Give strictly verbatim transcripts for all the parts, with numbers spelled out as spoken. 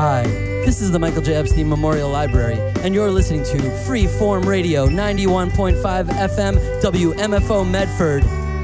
Hi, this is the Michael J. Epstein Memorial Library, and you're listening to Freeform Radio, ninety-one point five F M, W M F O Medford.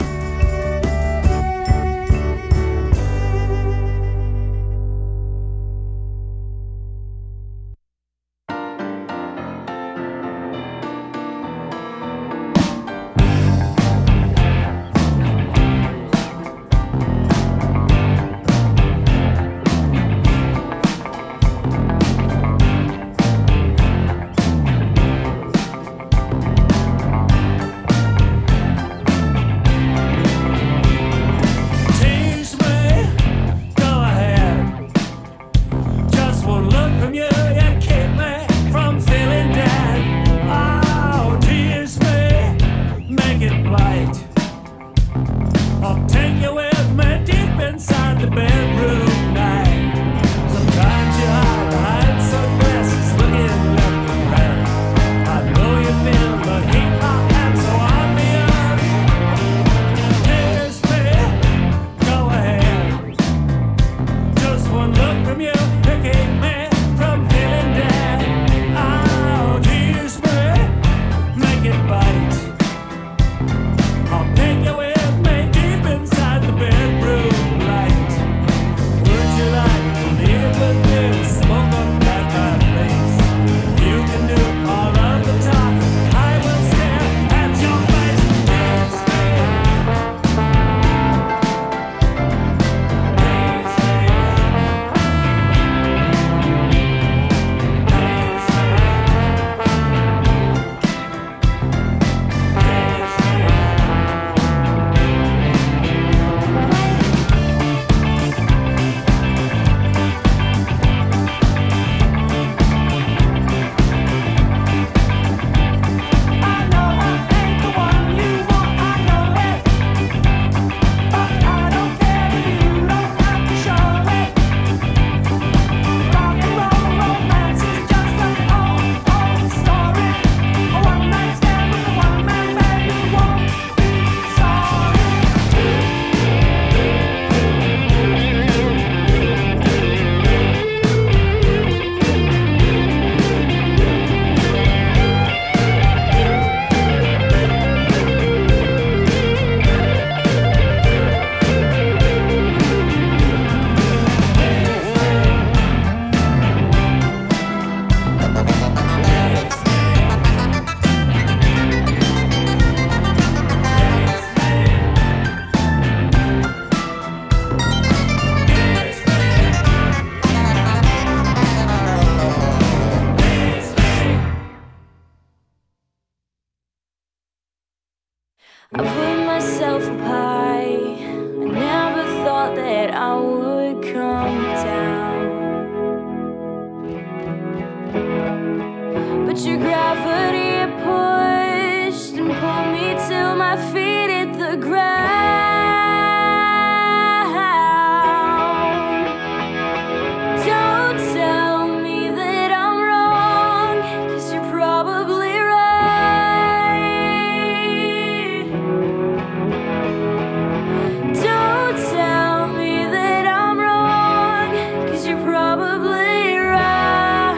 I put myself up high. I never thought that I would come down. But your gravity pushed and pulled me till my feet hit the ground. Don't tell me that I'm wrong, 'cause you're probably right. Don't tell me that I'm wrong, 'cause you're probably right.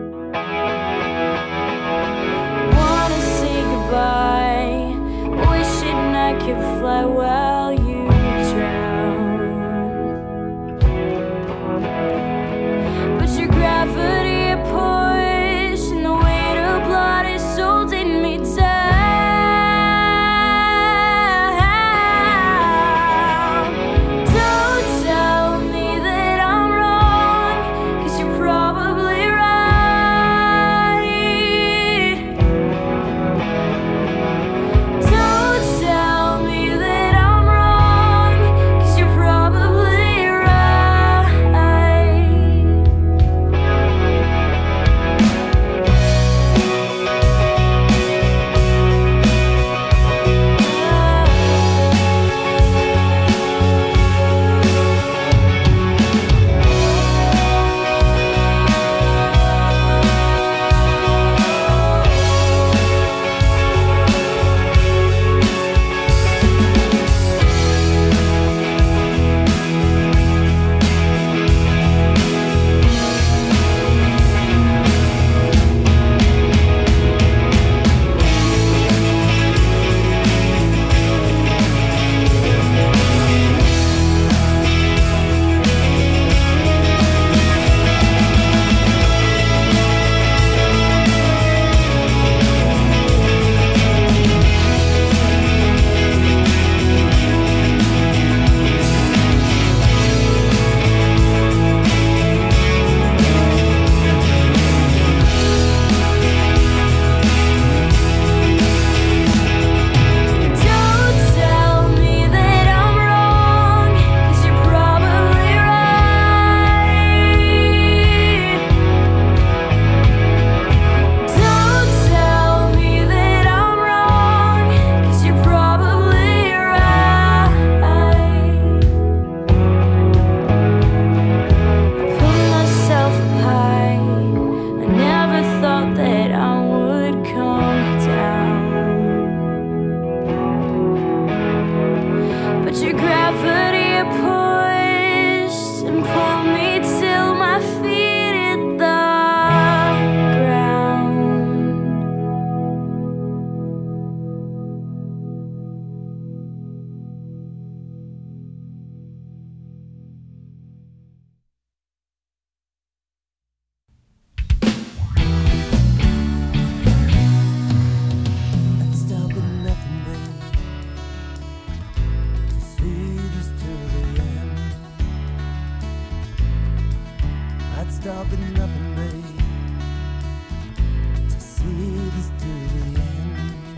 Wanna say goodbye, wish stop at nothing, babe, to see this to the end.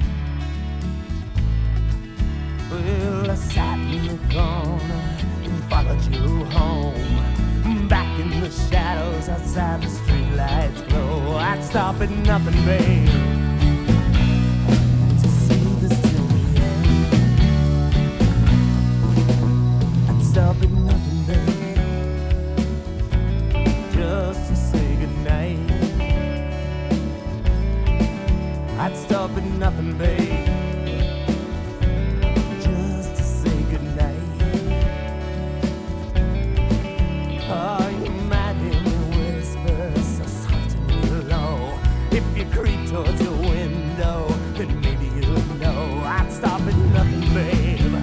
Well, I sat in the corner and followed you home, back in the shadows outside the streetlights glow. I'd stop at nothing, babe, to see this till the end. I'd stop at nothing, babe, just to say goodnight. I'd stop at nothing, babe, just to say goodnight. Oh, you might hear me whisper so soft and low. If you creep towards your window, then maybe you'll know. I'd stop at nothing, babe,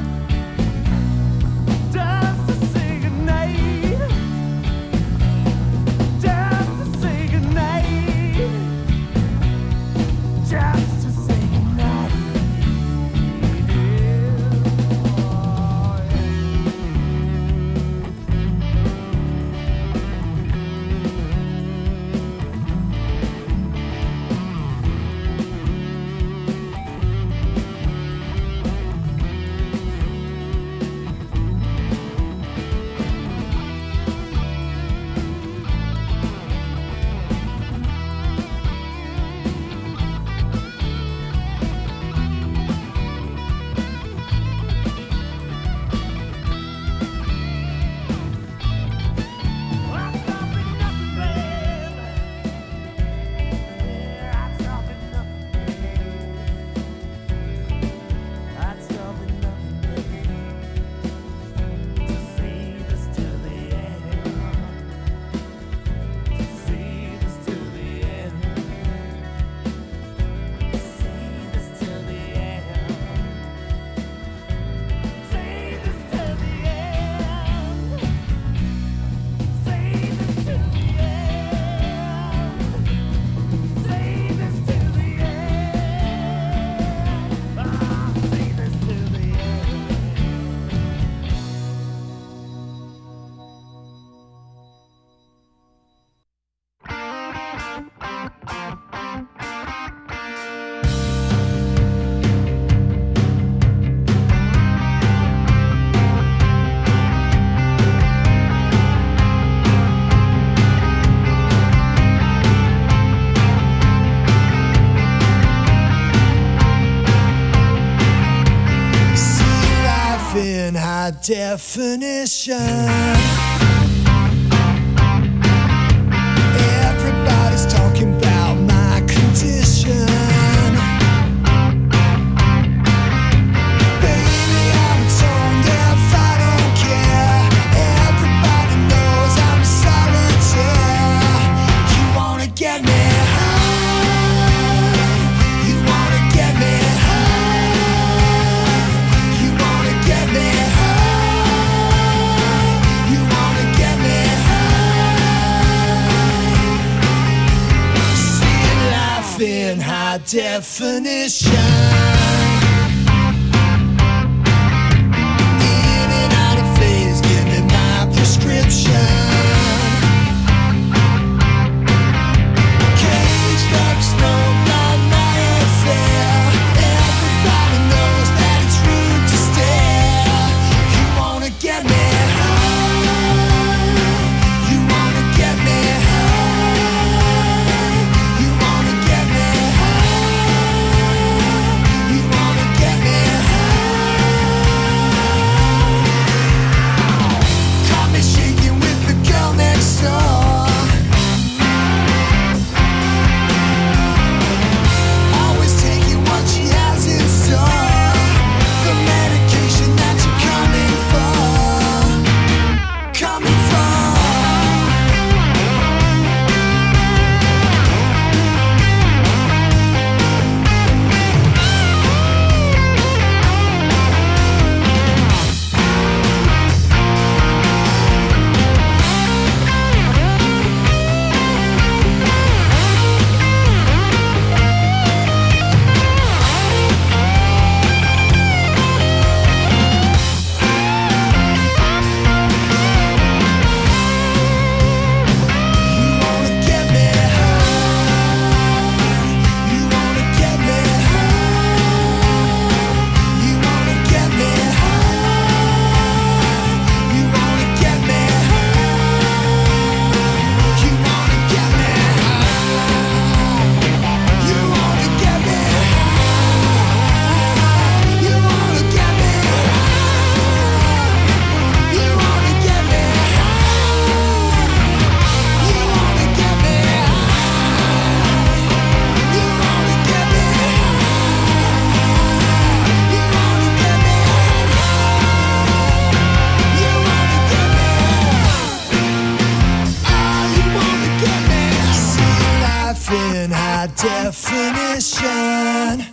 just to say goodnight. Just to say goodnight. Just to say goodnight. In high definition, everybody's talking about my condition. Baby, I'm tone deaf, I don't care. Everybody knows I'm a solitaire. You wanna get me high, you wanna get me high, you wanna get me high, you wanna get me high. Seeing life in high definition. In and out of phase, give me my prescription. Caged up, snowblind, my affair. Everybody knows that it's rude to stare. You wanna get me high, you wanna get me high, you wanna get me high, you definition.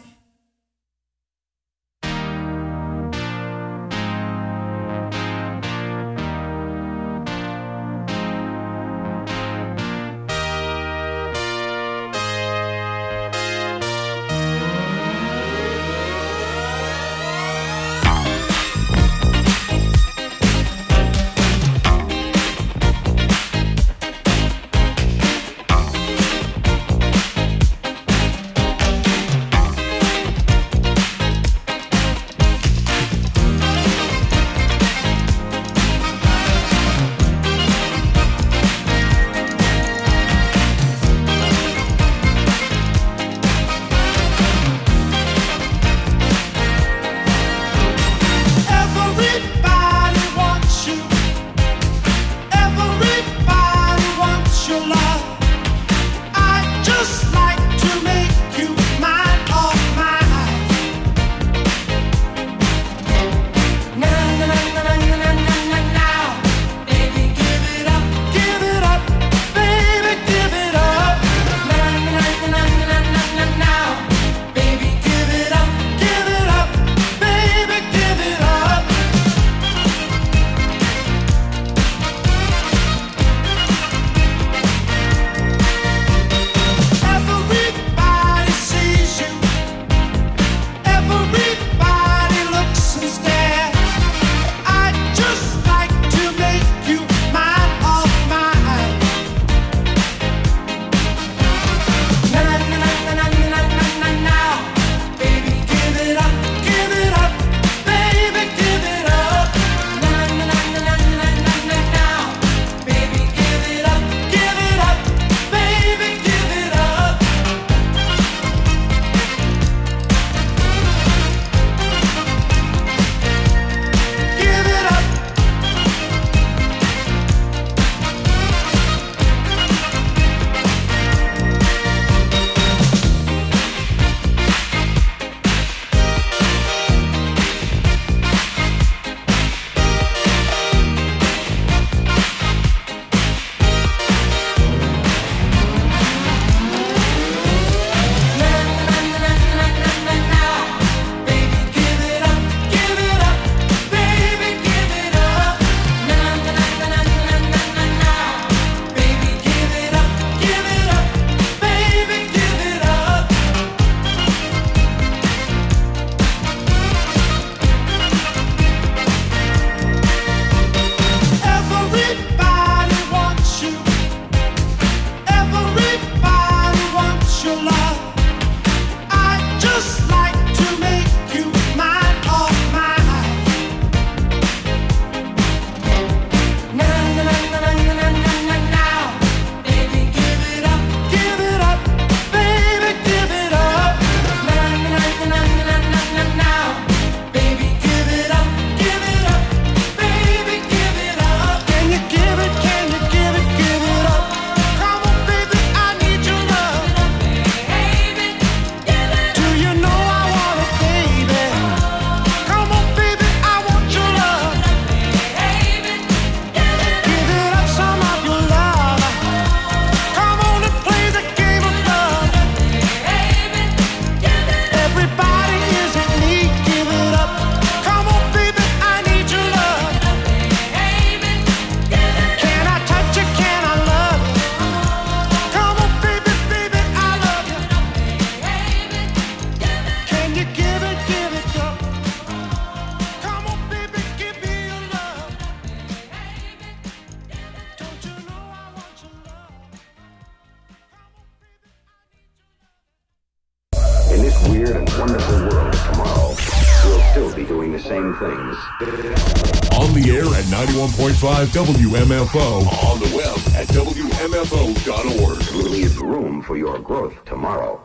On the air at ninety-one point five W M F O. On the web at W M F O dot org. Leave room for your growth tomorrow.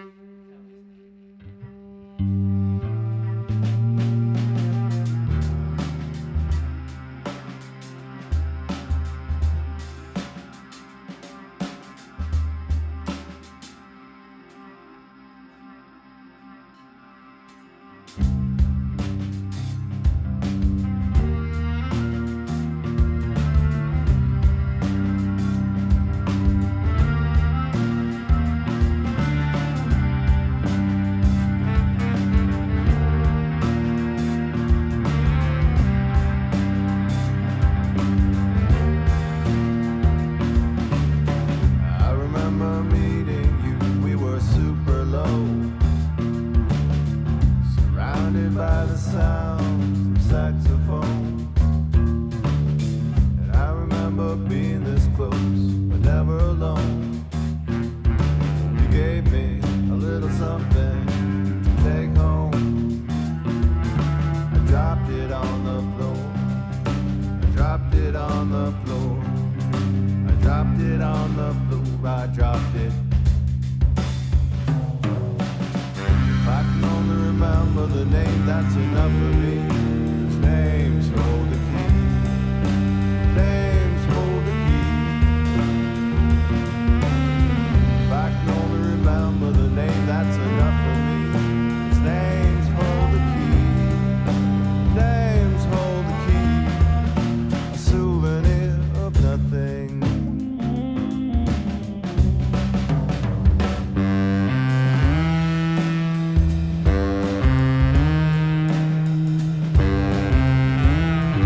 Thank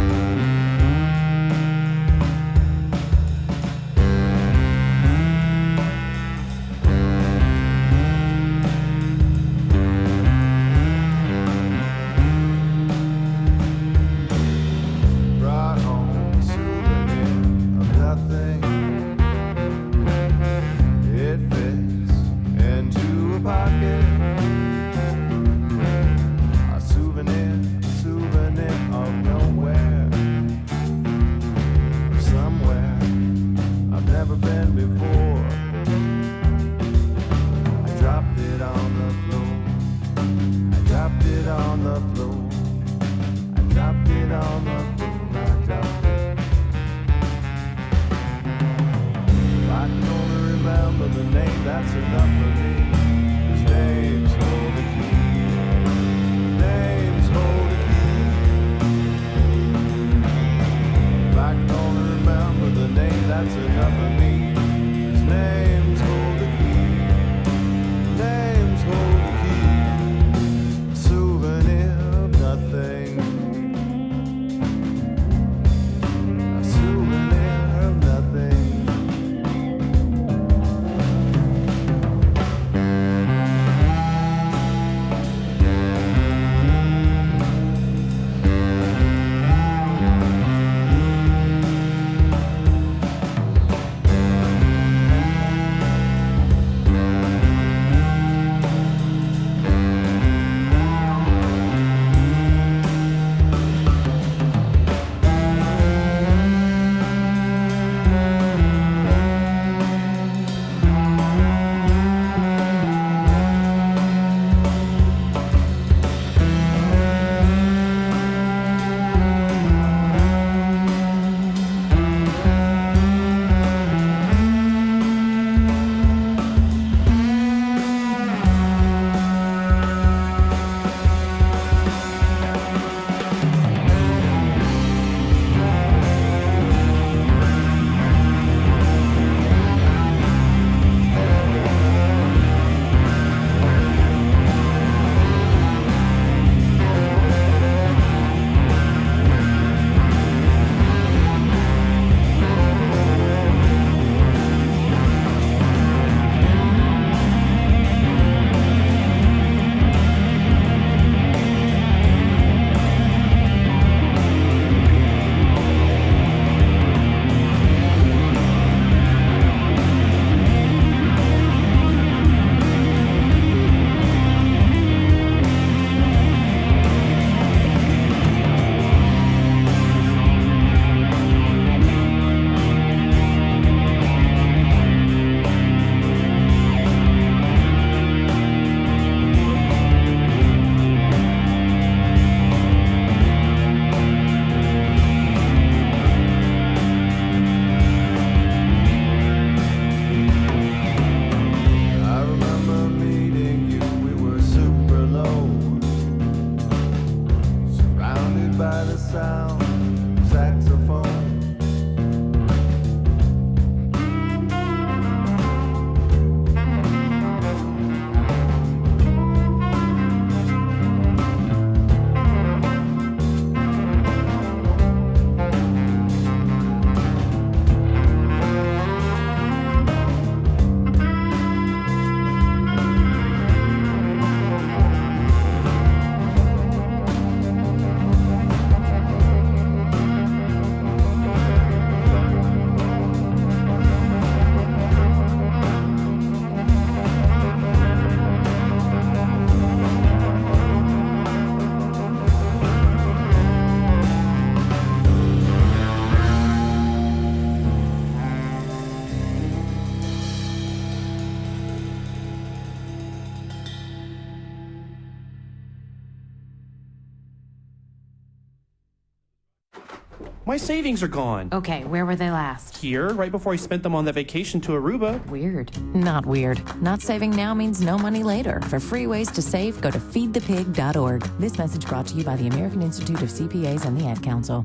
My savings are gone. Okay, where were they last? Here, right before I spent them on that vacation to Aruba. Weird. Not weird. Not saving now means no money later. For free ways to save, go to feed the pig dot org. This message brought to you by the American Institute of C P As and the Ad Council.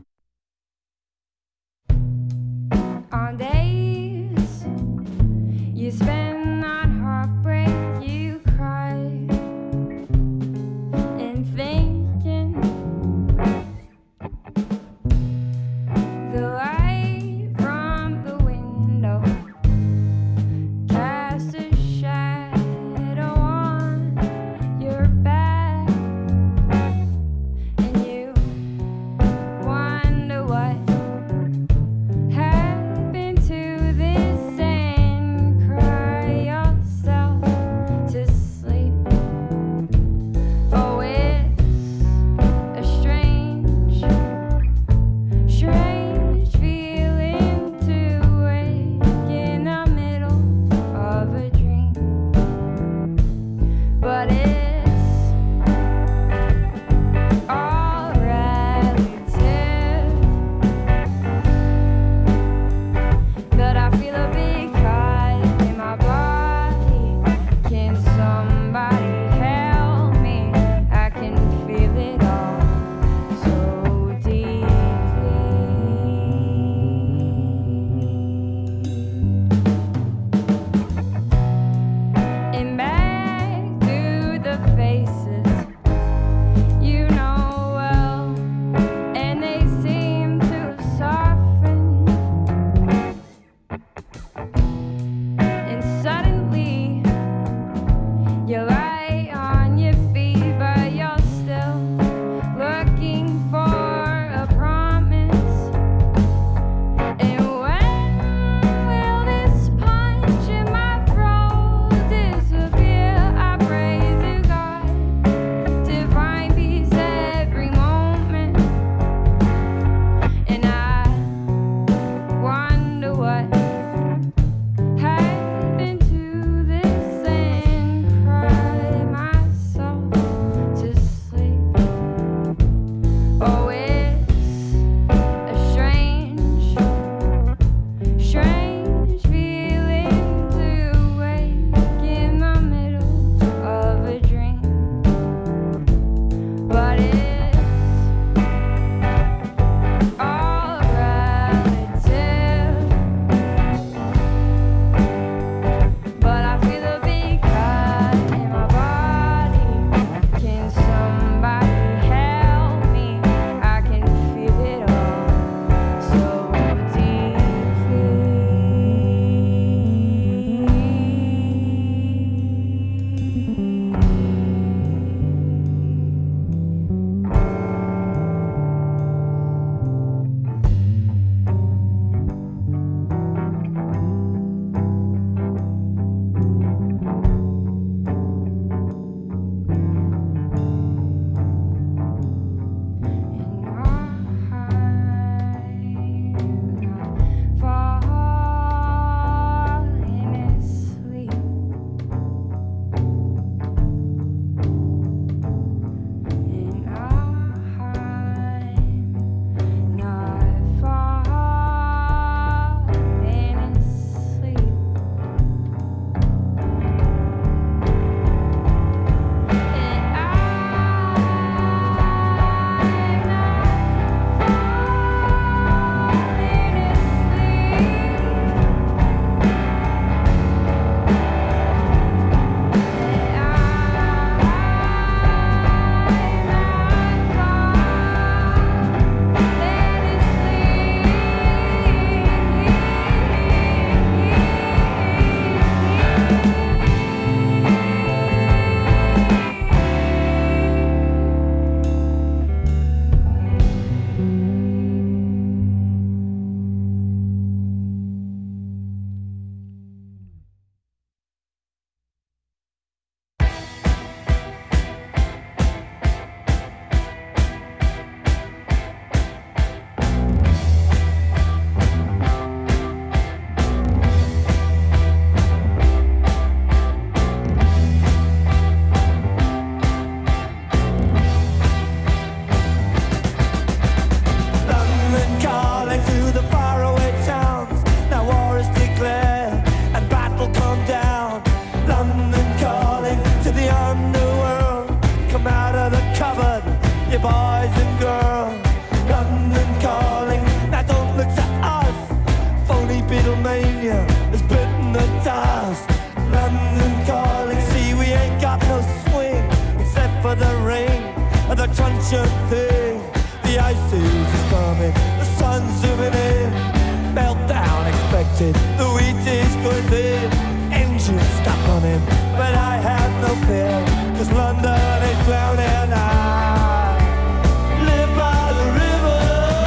On days you spend on heartbreak, you cry and thinking the light from the window casts a shadow on your back, and you wonder what happened to this sand cry. city boys and girls. London calling, now don't look to us. Phony Beatlemania has bitten the dust. London calling, see we ain't got no swing except for the rain and the crunch of thing. The ice age is coming, the sun's zooming in. Meltdown expected, the wheat is going thin. Engines stop running, but I have no fear, cause London is drowning. I live by the river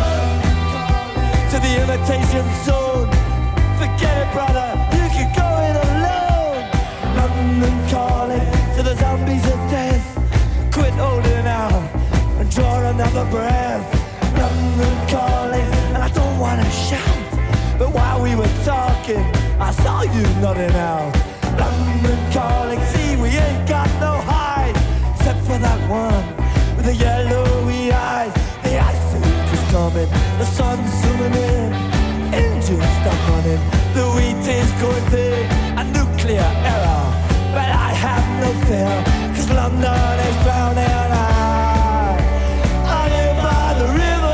to the imitation zone. Forget it, brother, you can go it alone. London calling to the zombies of death. Quit holding out and draw another breath. London calling, and I don't wanna shout, but while we were talking, I saw you nodding out. London calling, see we ain't got no hide, except for that one with the yellowy eyes. The ice age is coming, the sun's zooming in. Engines stop running, the wheat is going thin. A nuclear error, but I have no fear, cause London is drowning. I, I live by the river.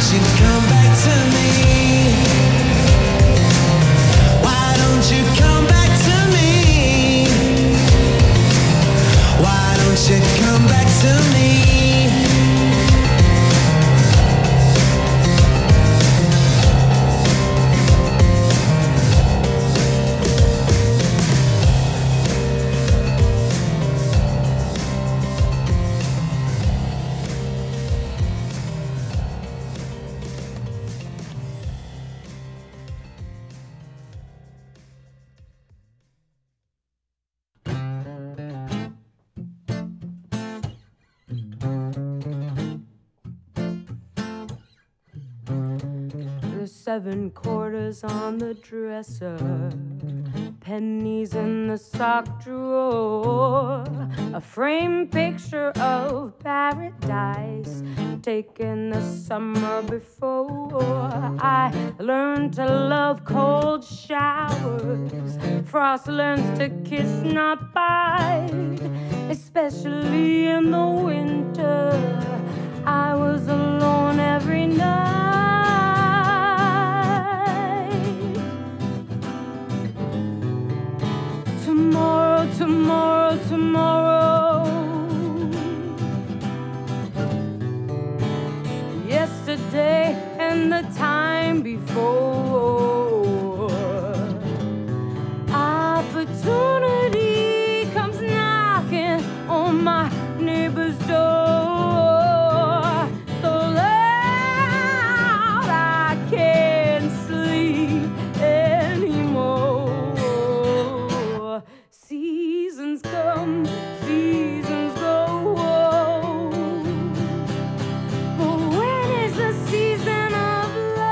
don't you come back to me? Why don't you come back to me? Why don't you come back to me? Seven quarters on the dresser, pennies in the sock drawer, a framed picture of paradise taken the summer before. I learned to love cold showers, frost learns to kiss, not bite, especially in the winter. I was alone every night. Tomorrow, tomorrow, tomorrow. Yesterday and the time before. Opportunity comes knocking on my neighbor's door. So loud I can't sleep anymore. Seasons come, seasons go. But when is the season of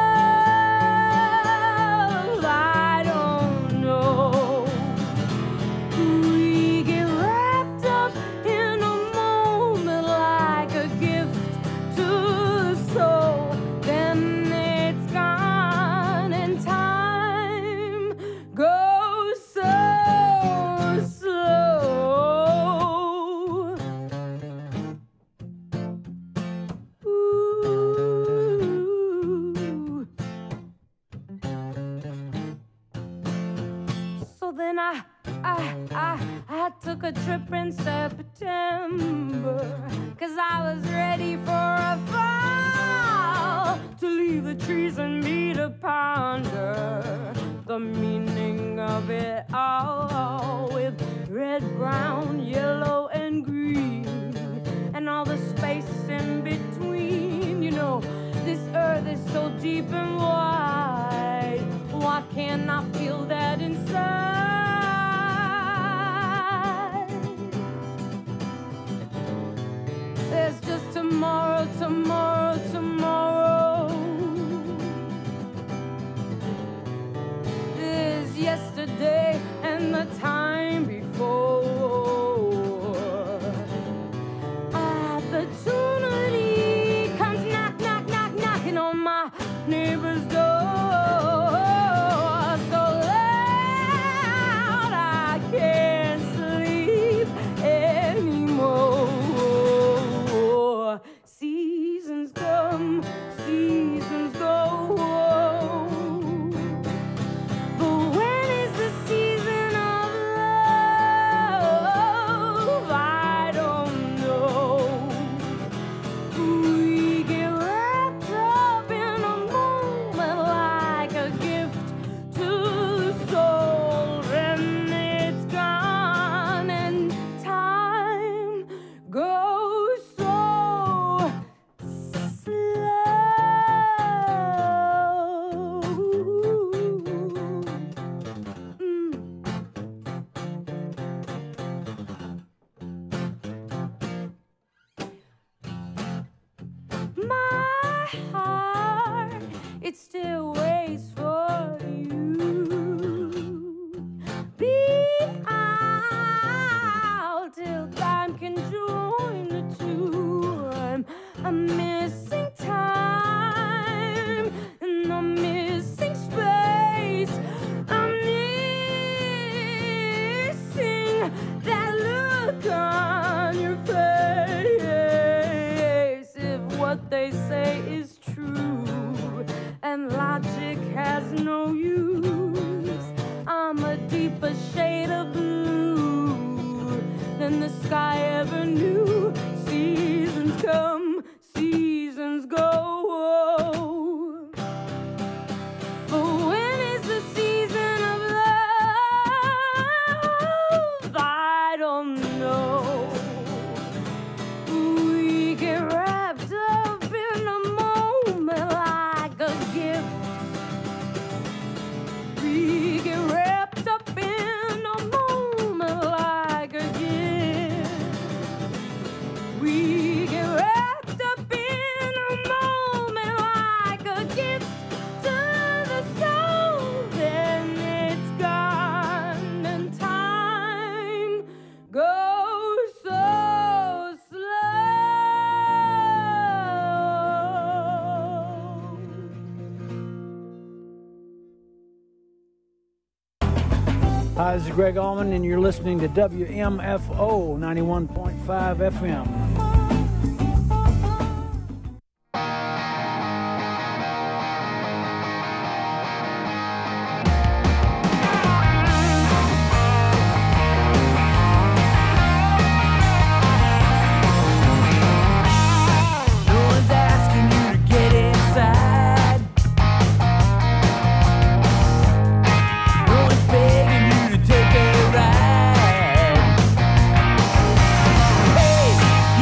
love? I don't know. We get wrapped up in a moment like a gift to the soul. Then it's gone and time goes so slow. Ooh. So then I, I, I, I took a trip in September, 'cause I was ready for a fall, to leave the trees and me to ponder the meaning of it all, with red, brown, yellow, and green, and all the space in between. You know, this earth is so deep and wide. Why can't I feel that inside? There's just tomorrow, tomorrow, tomorrow. There's yesterday and the time before. Opportunity comes knock, knock, knock, knocking on my neighbor's door. So loud I can't sleep anymore. Seasons come, seasons go. But when is the season of love? I don't know. We get wrapped up in a moment like a gift to the soul, and it's gone, and time goes so slow. Mm. My heart, it still waits for you. Be out till time can join the two. I'm, I'm missing time, and I'm missing space. I'm missing that look on your face. If what they say is true, Hi, this is Greg Allman, and you're listening to W M F O ninety-one point five F M. Hey,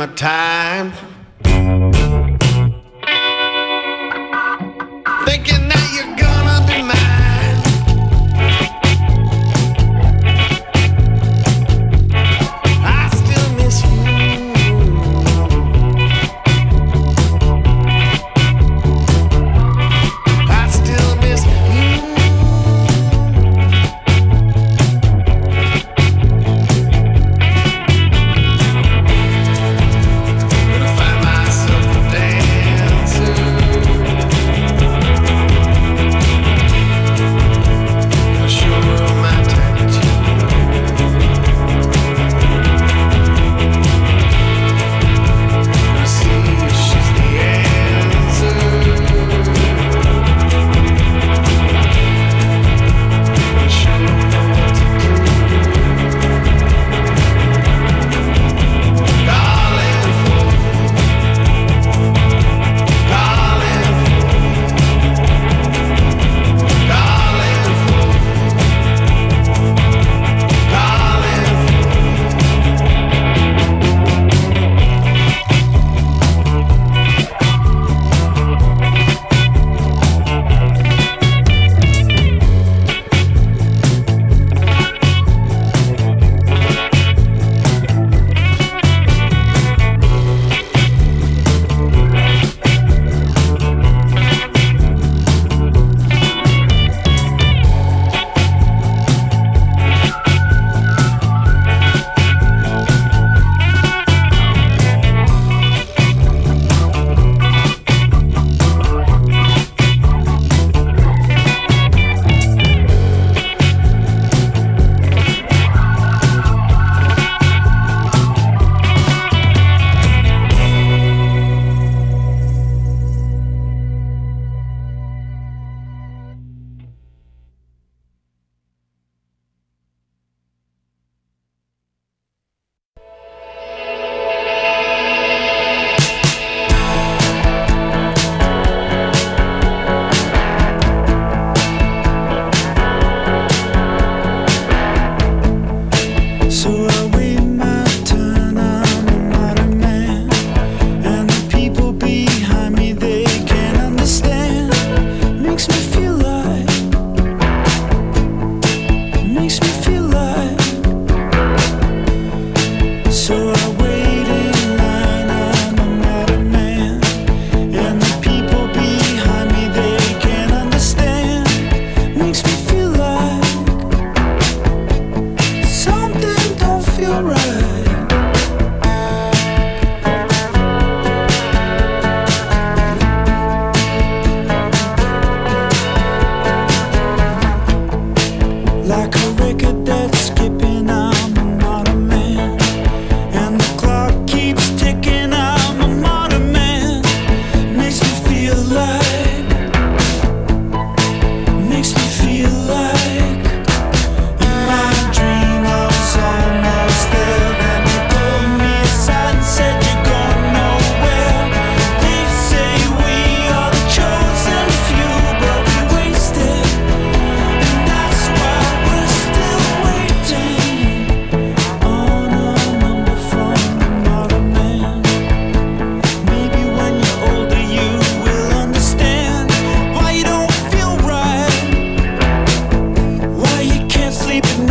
summertime. Thinking that you're gonna be mine. I still miss you. I still miss you. Gonna find myself a dancer. Sleep at night.